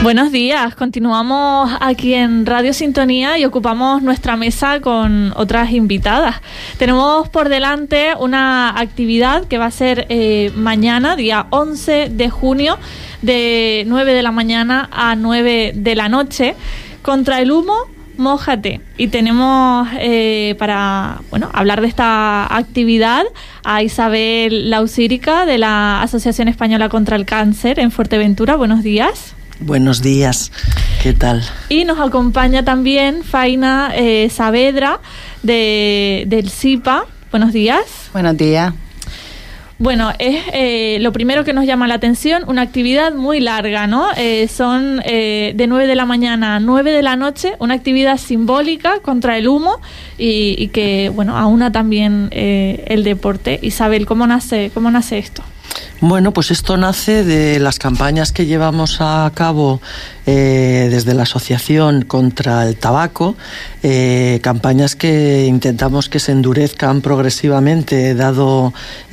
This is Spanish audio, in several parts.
Buenos días, continuamos aquí en Radio Sintonía y ocupamos nuestra mesa con otras invitadas. Tenemos por delante una actividad que va a ser mañana, día 11 de junio, de 9 de la mañana a 9 de la noche, contra el humo. Mójate. Y tenemos para hablar de esta actividad a Isabel Lausírica de la Asociación Española contra el Cáncer en Fuerteventura. Buenos días. Buenos días, ¿qué tal? Y nos acompaña también Faina Saavedra del SIPA. Buenos días. Buenos días. Bueno, es lo primero que nos llama la atención, una actividad muy larga, ¿no? Son de 9 de la mañana a 9 de la noche, una actividad simbólica contra el humo y que, aúna también el deporte. Isabel, ¿cómo nace esto? Bueno, pues esto nace de las campañas que llevamos a cabo desde la Asociación contra el Tabaco, campañas que intentamos que se endurezcan progresivamente, dado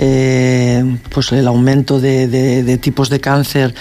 pues el aumento de tipos de cáncer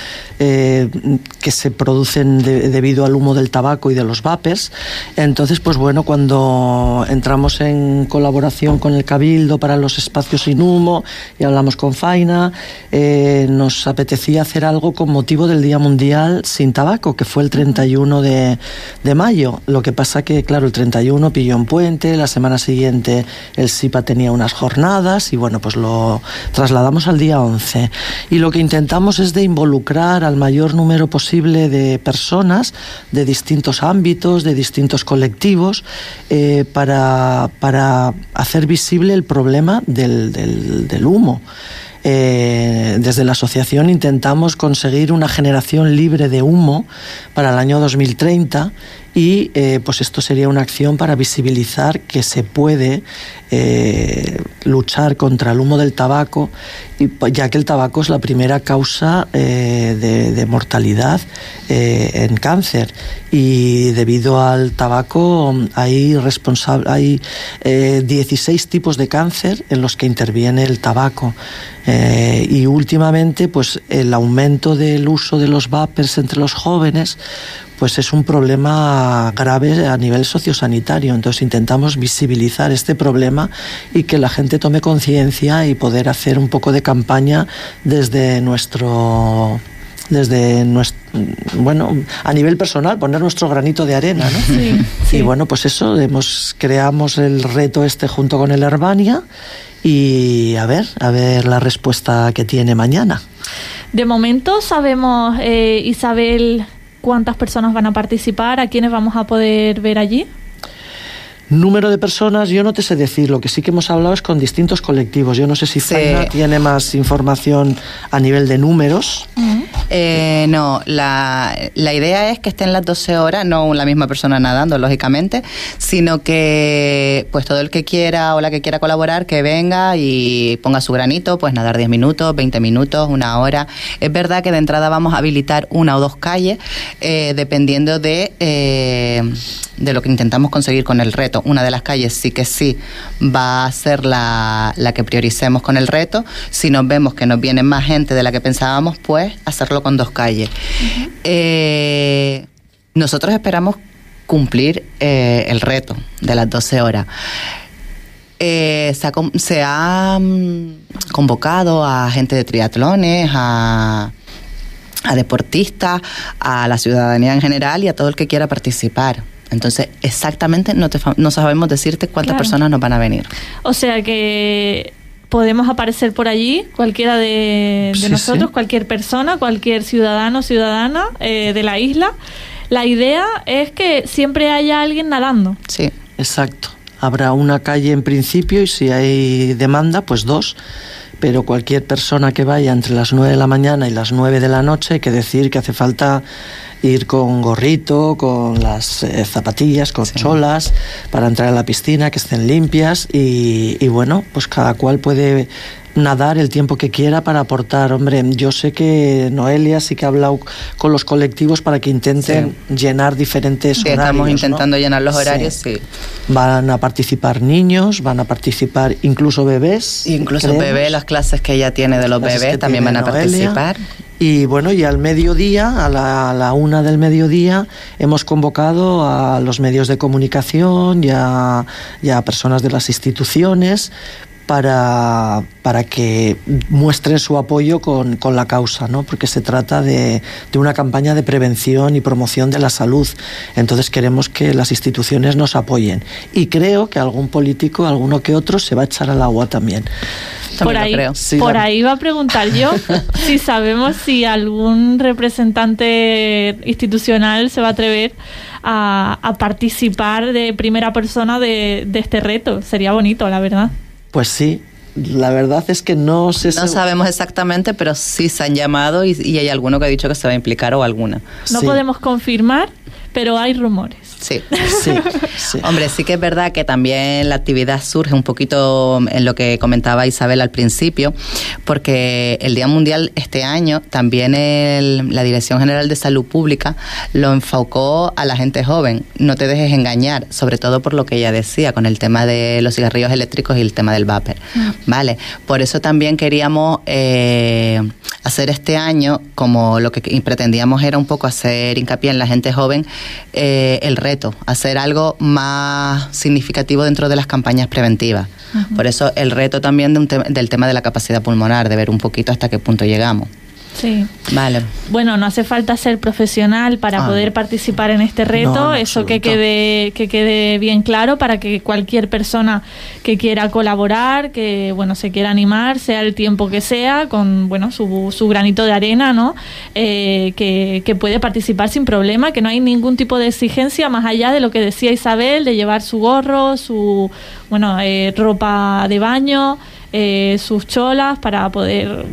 que se producen debido al humo del tabaco y de los vapers. Entonces, pues bueno, cuando entramos en colaboración con el Cabildo para los espacios sin humo y hablamos con Faina, nos apetecía hacer algo con motivo del Día Mundial sin Tabaco, que fue el 31 de mayo. Lo que pasa que, claro, el 31 pilló un puente, la semana siguiente el SIPA tenía unas jornadas y pues lo trasladamos al día 11. Y lo que intentamos es de involucrar al mayor número posible de personas de distintos ámbitos, de distintos colectivos, para hacer visible el problema del humo. Desde la asociación intentamos conseguir una generación libre de humo para el año 2030 y pues esto sería una acción para visibilizar que se puede luchar contra el humo del tabaco, ya que el tabaco es la primera causa de mortalidad en cáncer, y debido al tabaco hay 16 tipos de cáncer en los que interviene el tabaco, y últimamente pues el aumento del uso de los vapers entre los jóvenes pues es un problema grave a nivel sociosanitario. Entonces intentamos visibilizar este problema y que la gente tome conciencia y poder hacer un poco de campaña desde nuestro a nivel personal, poner nuestro granito de arena, ¿no? Sí, sí. Y pues eso, creamos el reto junto con el Herbania y a ver la respuesta que tiene mañana. De momento sabemos, Isabel, ¿cuántas personas van a participar? ¿A quiénes vamos a poder ver allí? Número de personas, yo no te sé decir. Lo que sí que hemos hablado es con distintos colectivos. Yo no sé si Faina tiene más información a nivel de números. No, la idea es que estén las 12 horas, no la misma persona nadando, lógicamente, sino que pues todo el que quiera o la que quiera colaborar, que venga y ponga su granito, pues nadar 10 minutos, 20 minutos, una hora. Es verdad que de entrada vamos a habilitar una o dos calles, dependiendo de lo que intentamos conseguir con el reto. Una de las calles sí va a ser la que prioricemos con el reto. Si nos vemos que nos viene más gente de la que pensábamos, pues hacerlo con dos calles. Uh-huh. Nosotros esperamos cumplir el reto de las 12 horas. Se ha convocado a gente de triatlones, a deportistas, a la ciudadanía en general y a todo el que quiera participar. Entonces, exactamente no sabemos decirte cuántas personas nos van a venir. O sea que podemos aparecer por allí, cualquiera de nosotros, cualquier persona, cualquier ciudadano o ciudadana de la isla. La idea es que siempre haya alguien nadando. Sí. Exacto. Habrá una calle en principio y si hay demanda, pues dos. Pero cualquier persona que vaya entre las 9 de la mañana y las 9 de la noche, hay que decir que hace falta ir con gorrito, con las zapatillas, con cholas, para entrar a la piscina, que estén limpias y pues cada cual puede nadar el tiempo que quiera para aportar. Hombre, yo sé que Noelia sí que ha hablado con los colectivos para que intenten llenar diferentes horarios. Estamos intentando llenar los horarios, sí. Van a participar niños, van a participar incluso bebés. Incluso bebés, las clases que ella tiene de los bebés también van a participar. Y bueno, y al mediodía, a la 1 del mediodía, hemos convocado a los medios de comunicación y a personas de las instituciones para que muestren su apoyo con la causa, ¿no? Porque se trata de una campaña de prevención y promoción de la salud. Entonces queremos que las instituciones nos apoyen. Y creo que algún político, alguno que otro, se va a echar al agua también. Por ahí iba a preguntar yo si sabemos si algún representante institucional se va a atrever a participar de primera persona de este reto. Sería bonito, la verdad. Pues sí, la verdad es que no sé. No sabemos exactamente, pero sí se han llamado y hay alguno que ha dicho que se va a implicar o alguna. No podemos confirmar, pero hay rumores. Sí. Hombre, sí que es verdad que también la actividad surge un poquito en lo que comentaba Isabel al principio, porque el Día Mundial este año también la Dirección General de Salud Pública lo enfocó a la gente joven. No te dejes engañar, sobre todo por lo que ella decía, con el tema de los cigarrillos eléctricos y el tema del vapor. Vale, por eso también queríamos hacer este año, como lo que pretendíamos era un poco hacer hincapié en la gente joven, el reto, hacer algo más significativo dentro de las campañas preventivas. Por eso el reto también del tema de la capacidad pulmonar, de ver un poquito hasta qué punto llegamos. Sí. Vale. Bueno, no hace falta ser profesional para poder participar en este reto. Eso que quede bien claro para que cualquier persona que quiera colaborar, que se quiera animar, sea el tiempo que sea, con su granito de arena, ¿no? Que puede participar sin problema, que no hay ningún tipo de exigencia más allá de lo que decía Isabel, de llevar su gorro, su ropa de baño, sus cholas para poder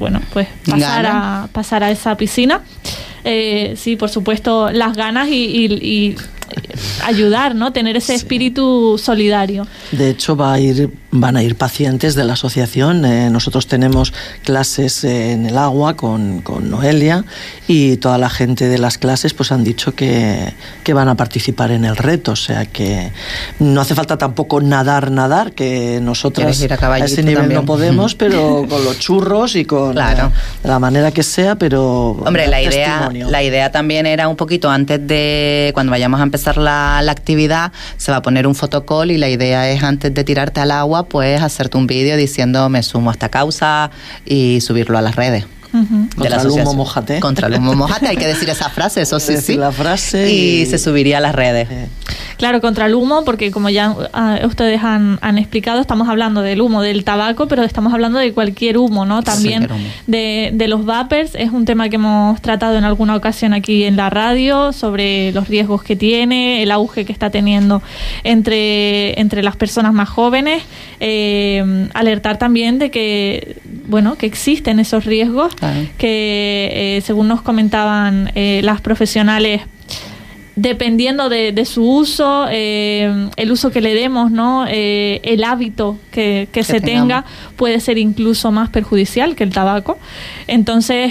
pasar a esa piscina. Sí, por supuesto, las ganas y ayudar, ¿no? Tener ese espíritu solidario. De hecho, van a ir pacientes de la asociación. Nosotros tenemos clases en el agua con Noelia y toda la gente de las clases pues han dicho que van a participar en el reto. O sea que no hace falta tampoco nadar, que nosotros a ese nivel también no podemos, pero con los churros y con la manera que sea, pero... Hombre, la idea también era un poquito antes de cuando vayamos a empezar la actividad, se va a poner un fotocall y la idea es antes de tirarte al agua, pues hacerte un vídeo diciendo me sumo a esta causa y subirlo a las redes. Contra el humo, mójate. Contra el humo, mójate, hay que decir esa frase, eso sí. La frase y se subiría a las redes. Claro, contra el humo, porque como ya ustedes han explicado, estamos hablando del humo del tabaco, pero estamos hablando de cualquier humo, ¿no? También de los vapers. Es un tema que hemos tratado en alguna ocasión aquí en la radio, sobre los riesgos que tiene, el auge que está teniendo entre las personas más jóvenes. Alertar también de que existen esos riesgos, que según nos comentaban las profesionales, dependiendo de su uso, el uso que le demos, ¿no? El hábito que se tenga puede ser incluso más perjudicial que el tabaco. Entonces,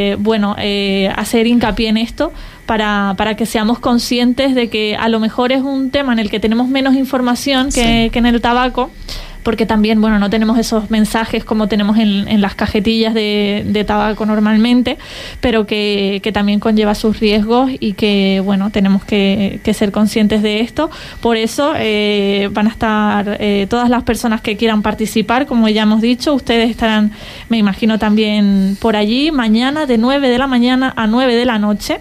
hacer hincapié en esto para que seamos conscientes de que a lo mejor es un tema en el que tenemos menos información que en el tabaco, porque también, no tenemos esos mensajes como tenemos en las cajetillas de tabaco normalmente, pero que también conlleva sus riesgos y que, tenemos que ser conscientes de esto. Por eso van a estar todas las personas que quieran participar, como ya hemos dicho. Ustedes estarán, me imagino, también por allí, mañana de 9 de la mañana a 9 de la noche.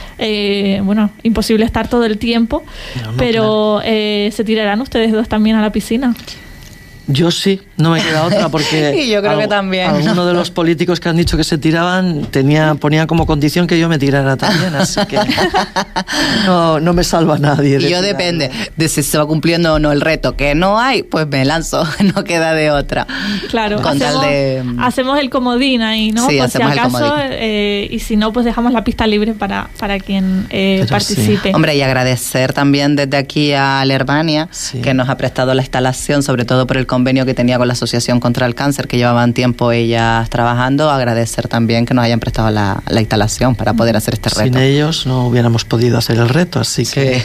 Imposible estar todo el tiempo, pero ¿se tirarán ustedes dos también a la piscina? Yo sí, no me queda otra porque y yo creo que también alguno de los políticos que han dicho que se tiraban ponían como condición que yo me tirara también, así que no me salva nadie. Y yo depende de si se va cumpliendo o no el reto, que no hay, pues me lanzo, no queda de otra. Claro, hacemos el comodín ahí, ¿no? Sí, por si acaso, y si no, pues dejamos la pista libre para quien participe. Sí. Hombre, y agradecer también desde aquí a Lervania, que nos ha prestado la instalación, sobre todo por el convenio que tenía con la Asociación contra el Cáncer, que llevaban tiempo ellas trabajando, agradecer también que nos hayan prestado la instalación para poder hacer este reto. Sin ellos no hubiéramos podido hacer el reto, así que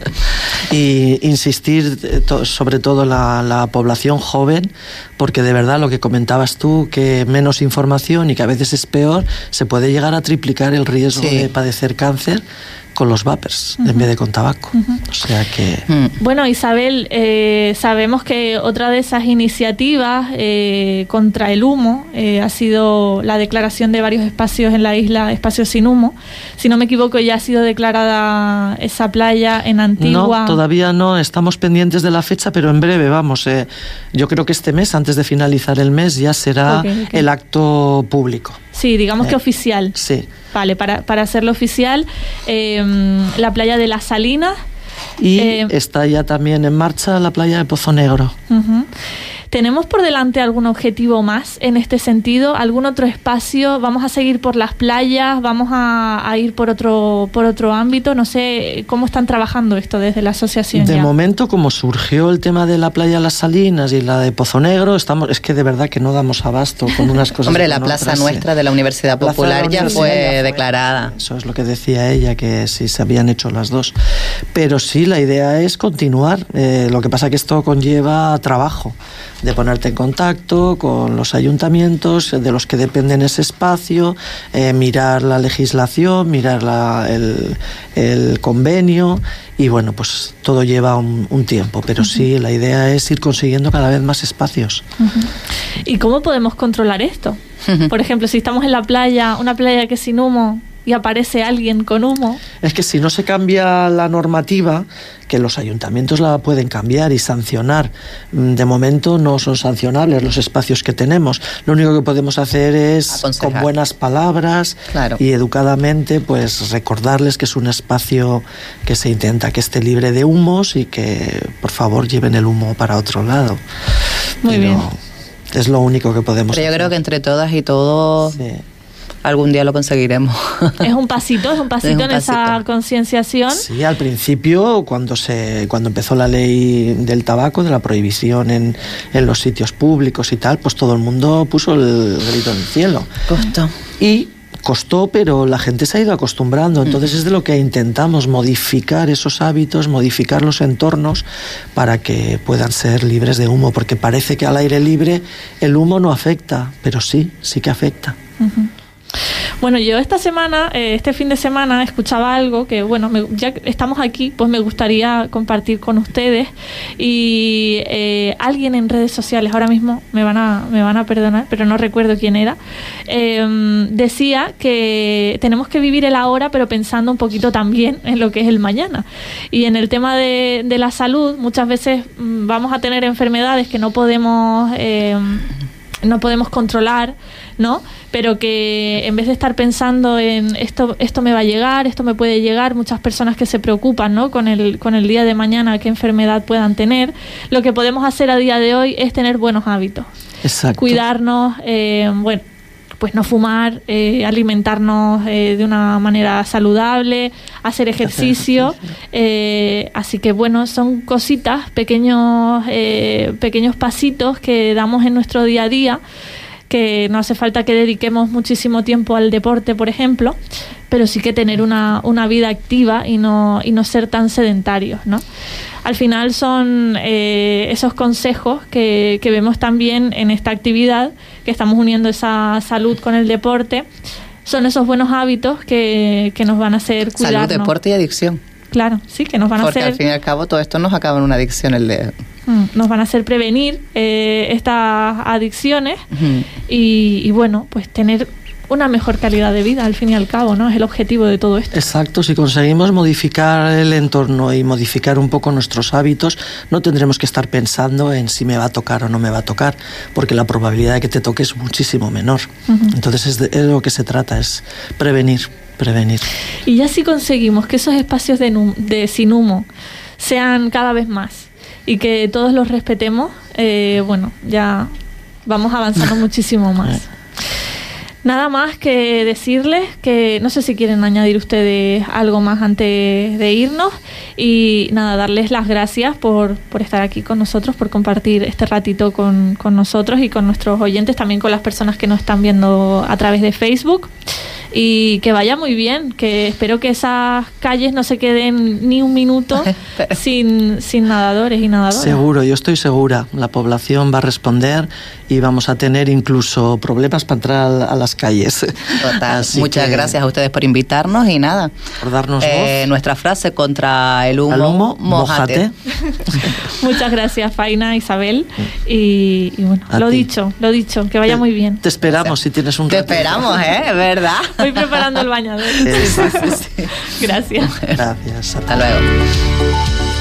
y insistir sobre todo la población joven, porque de verdad lo que comentabas tú, que menos información y que a veces es peor, se puede llegar a triplicar el riesgo de padecer cáncer con los vapers en vez de con tabaco. O sea que... Bueno, Isabel, sabemos que otra de esas iniciativas contra el humo ha sido la declaración de varios espacios en la isla, espacios sin humo. Si no me equivoco, ya ha sido declarada esa playa en Antigua. No, todavía no, estamos pendientes de la fecha, pero en breve, vamos. Yo creo que este mes, antes de finalizar el mes, ya será el acto público. Sí, digamos que oficial. Sí. Vale, para hacerlo oficial, la playa de Las Salinas. Y está ya también en marcha la playa de Pozo Negro. ¿Tenemos por delante algún objetivo más en este sentido? ¿Algún otro espacio? ¿Vamos a seguir por las playas? ¿Vamos a ir por otro ámbito? No sé, ¿cómo están trabajando esto desde la asociación? De momento, como surgió el tema de la playa Las Salinas y la de Pozo Negro, es que de verdad que no damos abasto con unas cosas. Hombre, la plaza nuestra de la Universidad Popular ya fue declarada. Eso es lo que decía ella, que sí se habían hecho las dos. Pero sí, la idea es continuar. Lo que pasa que esto conlleva trabajo, de ponerte en contacto con los ayuntamientos de los que dependen ese espacio, mirar la legislación, mirar el convenio, y bueno, pues todo lleva un tiempo, pero sí, la idea es ir consiguiendo cada vez más espacios. ¿Y cómo podemos controlar esto? Por ejemplo, si estamos en la playa, una playa que es sin humo, y aparece alguien con humo. Es que si no se cambia la normativa, que los ayuntamientos la pueden cambiar y sancionar. De momento no son sancionables los espacios que tenemos. Lo único que podemos hacer es, aconsejar, con buenas palabras, claro, y educadamente, pues recordarles que es un espacio que se intenta que esté libre de humos y que por favor lleven el humo para otro lado. Muy bien. Es lo único que podemos hacer. Yo creo que entre todas y todos... Sí. Algún día lo conseguiremos. Es un pasito en esa concienciación. Sí, al principio, cuando empezó la ley del tabaco, de la prohibición en los sitios públicos y tal, pues todo el mundo puso el grito en el cielo. Costó, pero la gente se ha ido acostumbrando. Entonces es de lo que intentamos, modificar esos hábitos, modificar los entornos para que puedan ser libres de humo, porque parece que al aire libre el humo no afecta, pero sí que afecta. Bueno, yo este fin de semana escuchaba algo que, bueno, ya que estamos aquí, pues me gustaría compartir con ustedes. Y alguien en redes sociales, ahora mismo me van a perdonar, pero no recuerdo quién era, decía que tenemos que vivir el ahora, pero pensando un poquito también en lo que es el mañana. Y en el tema de la salud, muchas veces vamos a tener enfermedades que no podemos controlar, ¿no? Pero que en vez de estar pensando en esto me va a llegar, esto me puede llegar, muchas personas que se preocupan, ¿no?, con el día de mañana, qué enfermedad puedan tener, lo que podemos hacer a día de hoy es tener buenos hábitos. Exacto. Cuidarnos, pues no fumar, alimentarnos de una manera saludable, hacer ejercicio. Así que bueno, son cositas, pequeños pasitos que damos en nuestro día a día, que no hace falta que dediquemos muchísimo tiempo al deporte, por ejemplo, pero sí que tener una vida activa y no ser tan sedentarios, ¿no? Al final son esos consejos que vemos también en esta actividad, que estamos uniendo esa salud con el deporte. Son esos buenos hábitos que nos van a hacer cuidarnos. Salud, deporte y adicción. Claro, sí, que nos van a hacer... Porque al fin y al cabo todo esto nos acaba en una adicción. Nos van a hacer prevenir estas adicciones y bueno, pues tener una mejor calidad de vida, al fin y al cabo, ¿no? Es el objetivo de todo esto. Exacto, si conseguimos modificar el entorno y modificar un poco nuestros hábitos, no tendremos que estar pensando en si me va a tocar o no me va a tocar, porque la probabilidad de que te toque es muchísimo menor. Entonces es de lo que se trata, es prevenir. Y ya si conseguimos que esos espacios de sin humo sean cada vez más y que todos los respetemos, bueno, ya vamos avanzando muchísimo más. Nada más que decirles que no sé si quieren añadir ustedes algo más antes de irnos y nada, darles las gracias por estar aquí con nosotros, por compartir este ratito con nosotros y con nuestros oyentes, también con las personas que nos están viendo a través de Facebook. Y que vaya muy bien, que espero que esas calles no se queden ni un minuto sin nadadores y nadadoras. Seguro, yo estoy segura. La población va a responder y vamos a tener incluso problemas para entrar a las calles. Total. Muchas gracias a ustedes por invitarnos y nada. Por darnos voz. Nuestra frase contra el humo, mójate. Muchas gracias, Faina, Isabel. Y bueno, lo dicho, que vaya muy bien. Te esperamos si tienes un ratito. Te esperamos, ¿verdad? Voy preparando el bañador. Sí. Gracias. Gracias. Hasta luego.